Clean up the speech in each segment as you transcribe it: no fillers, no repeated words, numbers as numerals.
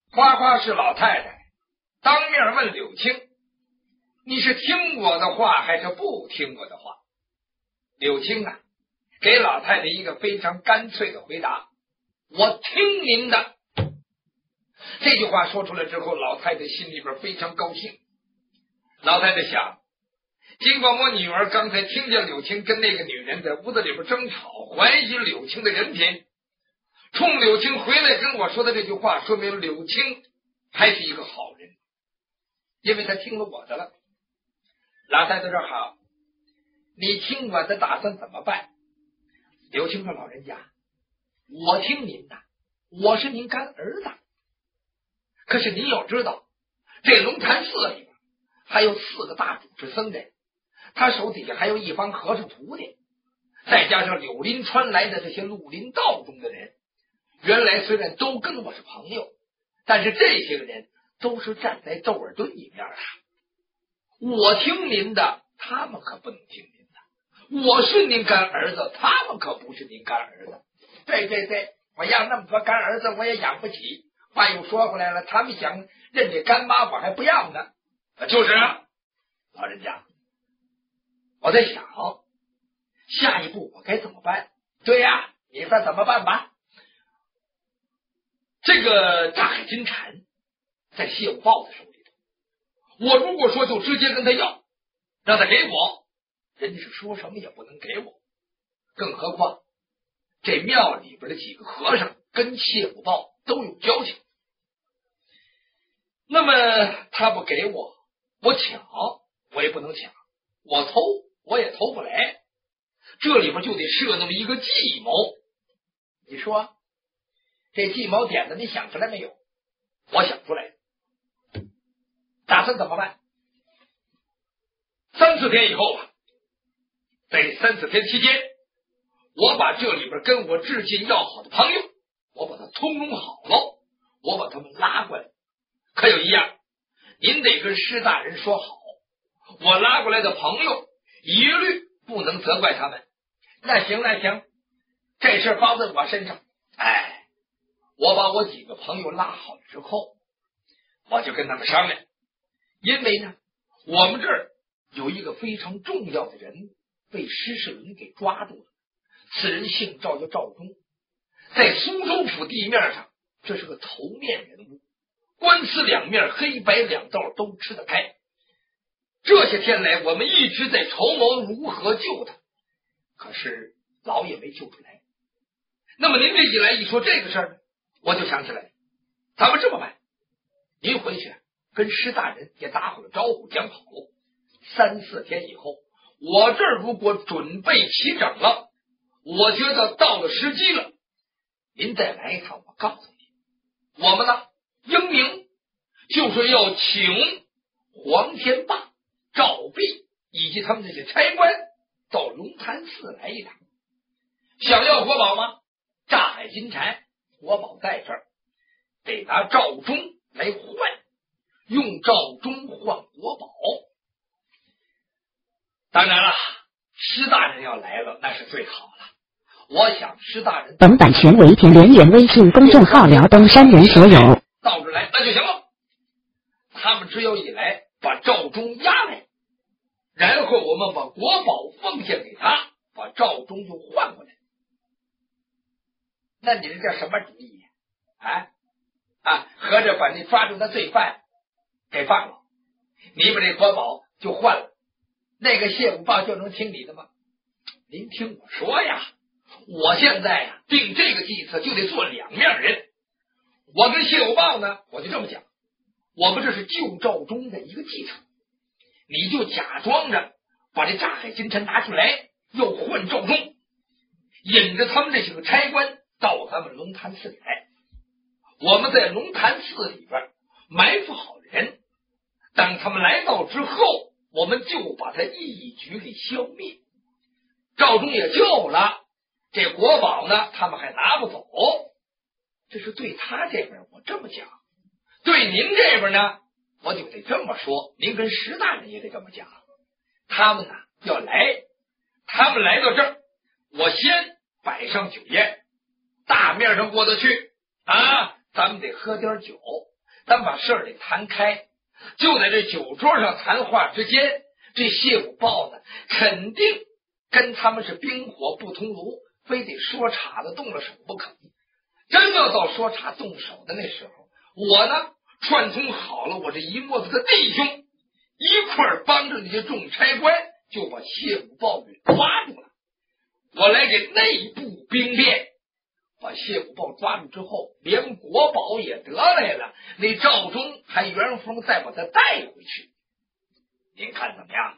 花花是老太太当面问柳青：“你是听我的话还是不听我的话？”柳青啊，给老太太一个非常干脆的回答：“我听您的。”这句话说出来之后，老太太心里边非常高兴。老太太想，尽管我女儿刚才听见柳青跟那个女人在屋子里边争吵，怀疑柳青的人品，冲柳青回来跟我说的这句话，说明柳青还是一个好人，因为他听了我的了。老太太说：“好，你听我的打算怎么办？”柳青说：“老人家，我听您的，我是您干儿子。可是您要知道，这龙潭寺里边还有4个大主持僧人，他手底下还有一帮和尚徒弟，再加上柳林川来的这些绿林道中的人，原来虽然都跟我是朋友，但是这些个人都是站在窦尔敦一边的。我听您的，他们可不能听您的；我是您干儿子，他们可不是您干儿子。对，我要那么多干儿子，我也养不起。话又说回来了，他们想认这干妈，我还不要呢。就是啊，老人家，我在想下一步我该怎么办。对呀，你说怎么办吧？这个大海金蝉在谢武豹的手里头，我如果说就直接跟他要，让他给我，人家是说什么也不能给我。更何况这庙里边的几个和尚跟谢武豹都有交情，那么他不给我，我抢我也不能抢，我偷我也偷不来，这里边就得设那么一个计谋。你说这计谋点子你想出来没有？我想出来，打算怎么办？3、4天以后啊，在3、4天期间，我把这里边跟我至亲要好的朋友，我把他通融好了，我把他们拉过来。可有一样，您得跟施大人说好，我拉过来的朋友一律不能责怪他们。那行，这事包在我身上。我把我几个朋友拉好了之后，我就跟他们商量，因为呢，我们这儿有一个非常重要的人被施世伦给抓住了。此人姓赵，叫赵忠，在苏州府地面上，这是个头面人物，官司两面黑白两道都吃得开。这些天来，我们一直在筹谋如何救他，可是老也没救出来。那么您这一来一说这个事儿呢，我就想起来，咱们这么办，您回去跟施大人也打好了招呼，讲好了，3、4天以后，我这儿如果准备齐整了，我觉得到了时机了，您再来一趟，我告诉你，我们呢英明就是要请黄天霸、赵弼以及他们这些差官到龙潭寺来一趟。想要国宝吗？炸海金蝉国宝在这儿，得拿赵忠来换，用赵忠换国宝。当然了，施大人要来了，那是最好了。我想施大人本版权为田连元微信公众号辽东山人所有， 到这来那就行了。他们只有一来把赵忠押来，然后我们把国宝奉献给他，把赵忠就换过来。那你这叫什么主意合着把你抓住的罪犯给放了，你把这国宝就换了，那个谢武豹就能听你的吗？您听我说呀，我现在呀定这个计策就得做两面人。我跟谢武豹呢，我就这么讲，我们这是救赵忠的一个计策，你就假装着把这炸海金蝉拿出来，要换赵忠，引着他们这几个差官到咱们龙潭寺里来。我们在龙潭寺里边埋伏好人，等他们来到之后，我们就把他一举给消灭。赵忠也救了，这国宝呢他们还拿不走。这是对他这边我这么讲，对您这边呢我就得这么说，您跟石大人也得这么讲。他们呢要来，他们来到这儿，我先摆上酒宴，大面上过得去咱们得喝点酒， 咱把事儿得谈开。就在这酒桌上谈话之间，这谢武豹呢，肯定跟他们是冰火不同炉，非得说岔子动了手不可。真要到说岔动手的那时候，我呢串通好了我这一窝子的弟兄，一块儿帮着那些众差官，就把谢武豹给抓住了。我来给内部兵变，把谢武豹抓住之后，连国宝也得来了，那赵忠还原封再把他带回去。您看怎么样？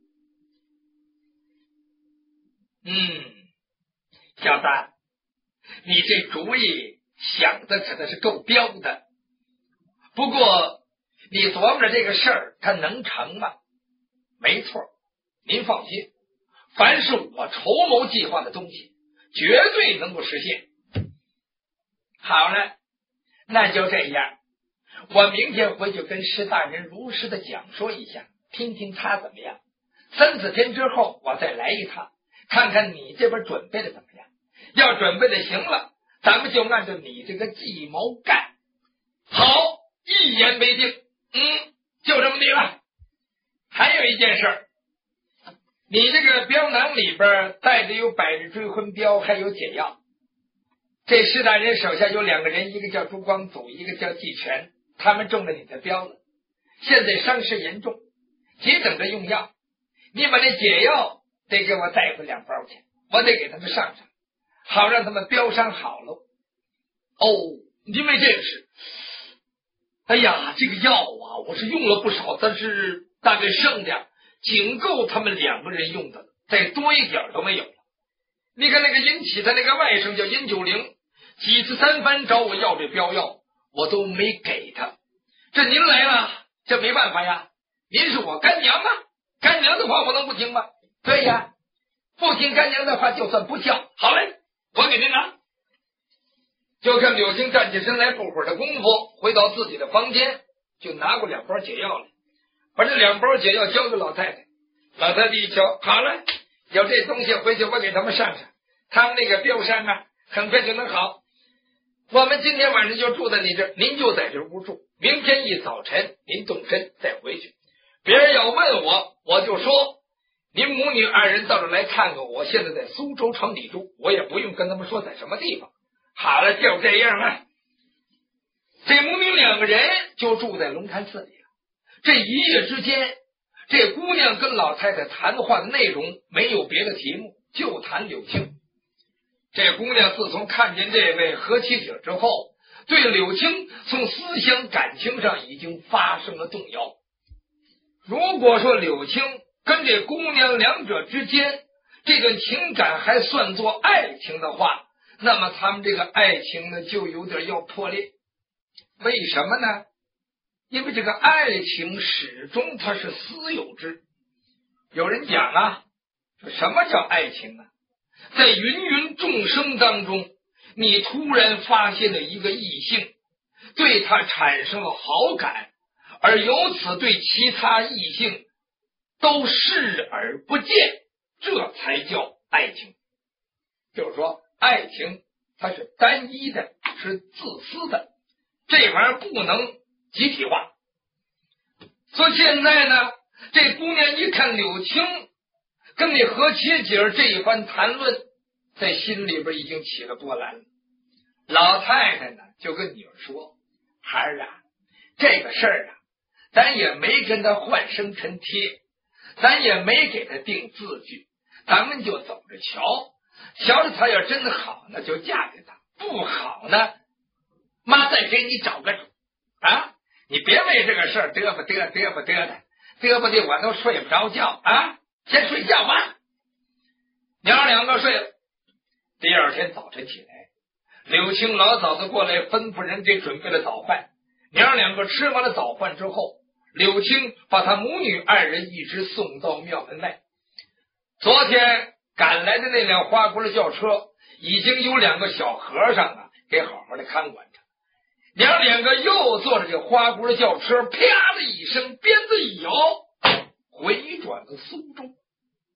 小三，你这主意想的可是够刁的。不过你琢磨着这个事儿，它能成吗？没错，您放心，凡是我筹谋计划的东西，绝对能够实现。好了，那就这样，我明天回去跟施大人如实的讲说一下，听听他怎么样。3-4天之后我再来一趟，看看你这边准备的怎么样。要准备的行了，咱们就按照你这个计谋干。好，一言为定。就这么地了。还有一件事，你这个镖囊里边带着有百日追魂镖，还有解药。这施大人手下有2个人，一个叫朱光祖，一个叫季全，他们中了你的镖了，现在伤势严重，急等着用药。你把那解药得给我带回2包去，我得给他们上，好让他们镖伤好喽。因为这个事，哎呀，这个药啊，我是用了不少，但是大概剩的仅够他们2个人用的，再多一点都没有了。你看那个殷启他那个外甥叫殷九龄，几次3番找我要这镖药，我都没给他。这您来了，这没办法呀，您是我干娘啊，干娘的话我能不听吗？对呀，不听干娘的话就算不孝。好嘞，我给您拿。就看柳青站起身来，不会儿的功夫回到自己的房间，就拿过2包解药来，把这2包解药交给老太太。老太太一瞧，好了，有这东西回去我给他们上，他们那个镖伤啊很快就能好。我们今天晚上就住在你这儿，您就在这屋住，明天一早晨您动身再回去。别人要问我就说您母女2人到这来看看我，现在在苏州城里住，我也不用跟他们说在什么地方。好了，就这样了。这母女2个人就住在龙潭寺里了。这一夜之间，这姑娘跟老太太谈话的内容没有别的题目，就谈柳青。这姑娘自从看见这位何其景之后，对柳青从思想感情上已经发生了动摇。如果说柳青跟这姑娘2者之间这段情感还算作爱情的话，那么他们这个爱情呢就有点要破裂。为什么呢？因为这个爱情始终它是私有制。有人讲啊，说什么叫爱情啊？在芸芸众生当中，你突然发现了一个异性，对他产生了好感，而由此对其他异性都视而不见，这才叫爱情。就是说爱情它是单一的，是自私的，这玩意儿不能集体化。所以现在呢，这姑娘一看柳青跟那何其景这一番谈论，在心里边已经起了波澜了。老太太呢就跟女儿说，孩儿啊，这个事儿啊，咱也没跟他换生辰贴，咱也没给他定字据，咱们就走着瞧着他要真好呢就嫁给他，不好呢妈再给你找个主啊！你别为这个事儿嘚啵的我都睡不着觉啊！先睡觉吧。娘2个睡了。第2天早晨起来，柳青老早子过来吩咐人给准备了早饭。娘2个吃完了早饭之后，柳青把他母女2人一直送到庙门外。昨天赶来的那辆花轱辘轿车已经有2个小和尚啊给好好的看管着。娘2个又坐着这花轱辘轿车，啪的一声，鞭子一摇，回转了苏州。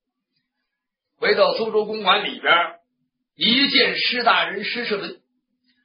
回到苏州公馆里边，一见施大人施世文，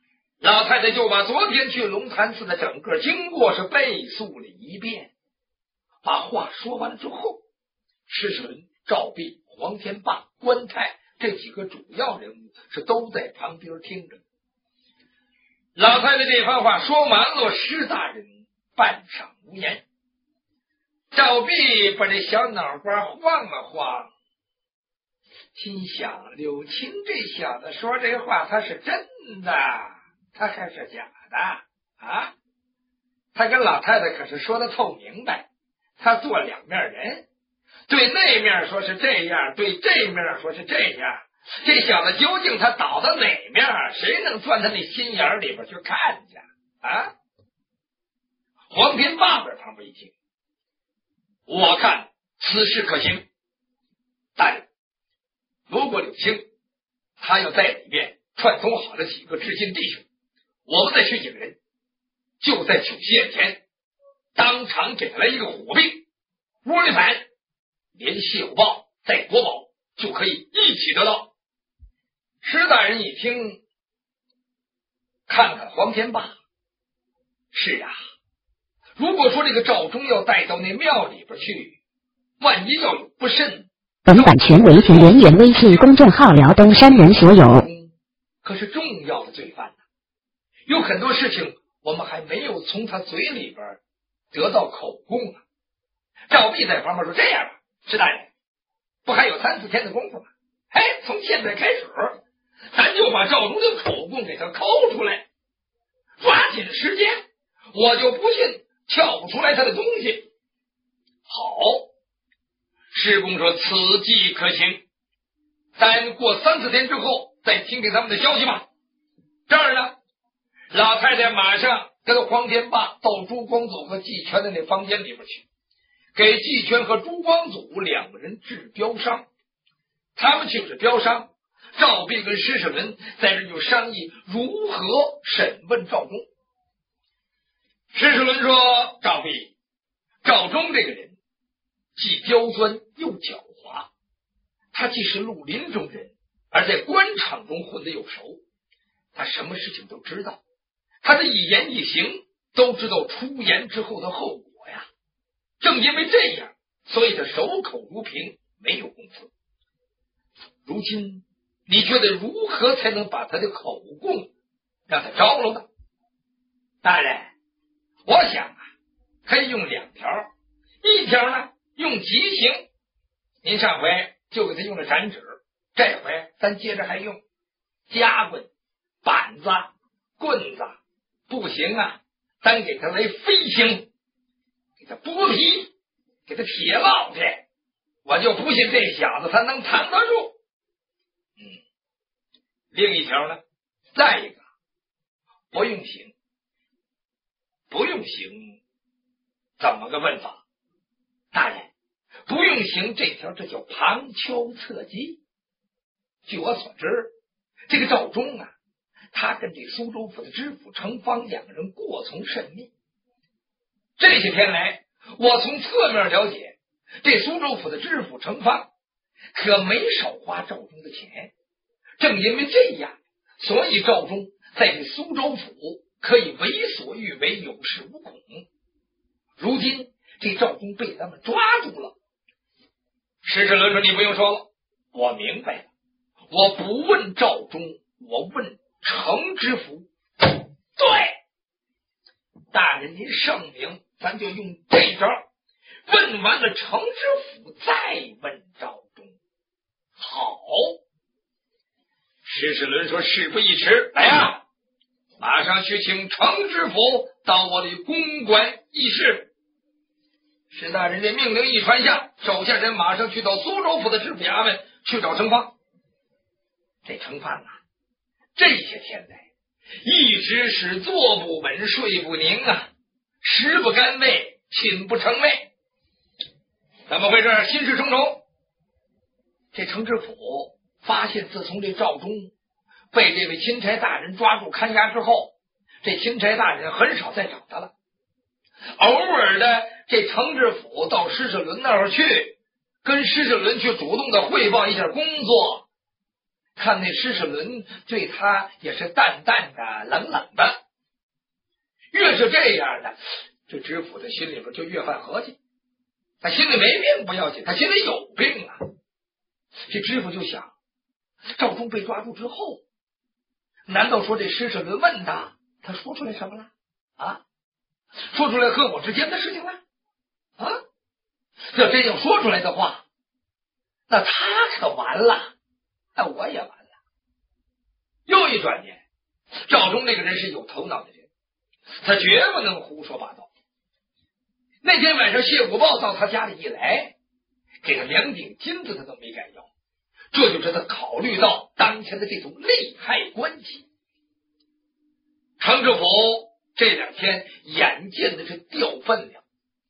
老太太就把昨天去龙潭寺的整个经过是背述了一遍。把话说完了之后，施世伦、赵弼、黄天霸、关泰这几个主要人物是都在旁边听着。老太太这番话说完了，施大人半晌无言。赵弼把这小脑瓜晃了晃，心想柳青这小子说这话他是真的，他还是假的啊？他跟老太太可是说的透明白，他做两面人，对那面说是这样，对这面说是这样，这小子究竟他倒到哪面，谁能钻他那心眼里边去看去啊？黄天霸在旁边一听，我看此事可行，但如果柳青他要在里面串通好了几个知心弟兄，我们再去引人，就在酒席宴前当场给他来一个火并，窝里反，连谢有报带国宝就可以一起得到。施大人一听，看看黄天霸，是啊，如果说这个赵忠要带到那庙里边去，万一要有不慎。 本版权为田连元微信公众号辽东山人所有。 可是重要的罪犯呢，有很多事情我们还没有从他嘴里边得到口供啊。赵弼在旁边说，这样吧，施大人，不还有3-4天的功夫吗？从现在开始咱就把赵忠的口供给他抠出来，抓紧时间，我就不信撬不出来他的东西。好，施公说此计可行，但过3-4天之后再听听他们的消息吧。这儿呢，老太太马上跟黄天霸到朱光祖和季全的那房间里边去，给季全和朱光祖2个人治标伤。他们去治标伤，赵弼跟施世伦在这就商议如何审问赵忠。施世伦说，赵弼，赵忠这个人既刁钻又狡猾，他既是绿林中人，而在官场中混得又熟，他什么事情都知道，他的一言一行都知道出言之后的后果呀。正因为这样，所以他守口如瓶，没有公词。如今你觉得如何才能把他的口供让他招了呢？大人，我想啊，可以用2条，一条呢用极刑，您上回就给他用了斩指，这回咱接着还用夹棍、板子、棍子，不行啊，咱给他来飞刑，给他剥皮，给他铁烙去，我就不信这小子他能扛得住。另一条呢，再一个不用刑，不用刑怎么个问法？大人，不用刑这条这叫旁敲侧击。据我所知，这个赵忠啊，他跟这苏州府的知府程芳2个人过从甚密。这些天来，我从侧面了解，这苏州府的知府程芳可没少花赵忠的钱。正因为这样，所以赵忠在这苏州府可以为所欲为，有恃无恐。如今这赵忠被咱们抓住了。施世伦说，你不用说了，我明白了，我不问赵忠，我问程知府。对，大人您圣明，咱就用这招，问完了程知府再问赵忠。好，施世伦说，事不宜迟，来呀，马上去请程知府到我的公馆议事。施大人这命令一传下，手下人马上去到苏州府的知府衙门去找程芳。这程芳啊，这些天来一直是坐不稳睡不宁啊，食不甘味，寝不成寐。怎么回事？心事重重。这程知府发现，自从这赵忠被这位钦差大人抓住看押之后，这钦差大人很少再找他了。偶尔的，这程知府到施世伦那儿去，跟施世伦去主动的汇报一下工作。 看那施世伦对他也是淡淡的、冷冷的。越是这样的，这知府的心里边就越犯和气。他心里没病不要紧，他心里有病啊。这知府就想，赵忠被抓住之后，难道说这施世伦问他说出来什么了啊？说出来和我之间的事情了啊？要真要说出来的话，那他可完了，那我也完了。又一转念，赵忠这个人是有头脑的人，他绝不能胡说八道。那天晚上谢国豹到他家里一来，给他2锭金子他都没敢要，这就是他考虑到当前的这种利害关系。程知府这2天眼见的是掉分量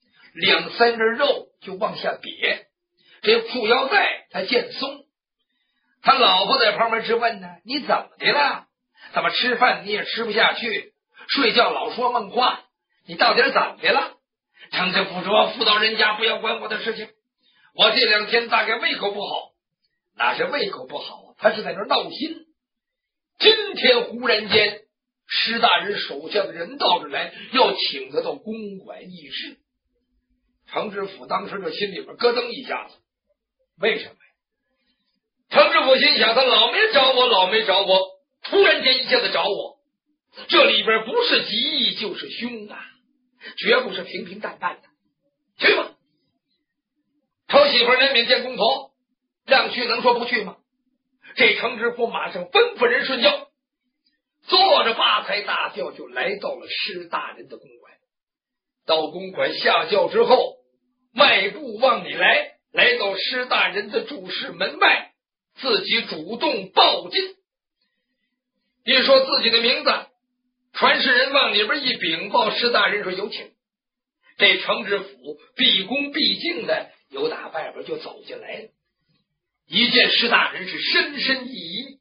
，2、3根肉就往下瘪，这裤腰带他见松。他老婆在旁边直问呢，你怎么的了？怎么吃饭你也吃不下去，睡觉老说梦话，你到底怎么的了？程知府说，妇道人家不要管我的事情，我这2天大概胃口不好。哪是胃口不好啊，他是在那儿闹心。今天忽然间施大人手下的人到这来，要请他到公馆议事。程知府当时这心里边咯噔一下子，为什么呀？程知府心想，他老没找我，突然间一下子找我，这里边不是吉就是凶啊，绝不是平平淡淡的。去吧，讨媳妇难免见公婆，让去能说不去吗？这程知府马上吩咐人顺轿，坐着八抬大轿就来到了施大人的公馆。到公馆下轿之后，迈步往里来到施大人的住室门外，自己主动抱进，一说自己的名字，传世人往里边一禀报，施大人说有请。这程知府毕恭毕敬的由打外边就走进来了，一见施大人是深深一揖，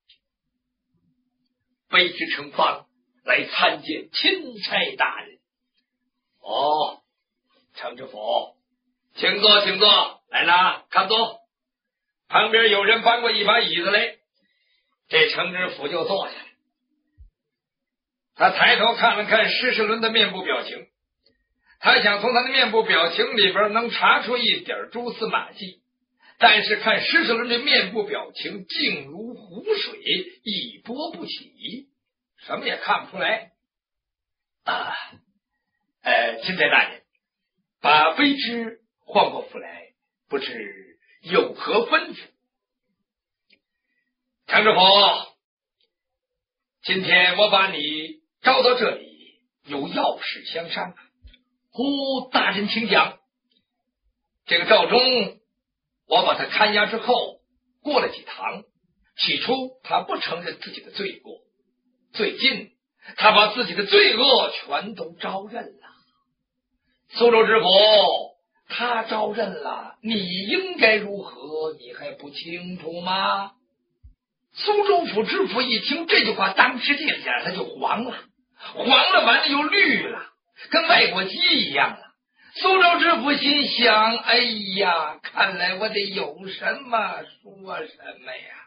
卑职程方来参见钦差大人。哦，程知府，请坐，请坐，来了，看坐。旁边有人搬过一把椅子来，这程知府就坐下来。他抬头看了看施世伦的面部表情，他想从他的面部表情里边能查出一点蛛丝马迹，但是看施世伦的面部表情静如湖水，一波不起，什么也看不出来啊。钦差大人，把卑职唤过府来，不知有何吩咐？程知府，今天我把你招到这里，有要事相商。大人请讲。这个赵忠，我把他看押之后，过了几堂，起初他不承认自己的罪过，最近他把自己的罪恶全都招认了。苏州知府他招认了，你应该如何？你还不清楚吗？苏州府知府一听这句话，当时这脸他就黄了，完了又绿了，跟外国鸡一样了。苏州知府心想，哎呀，看来我得有什么说什么呀。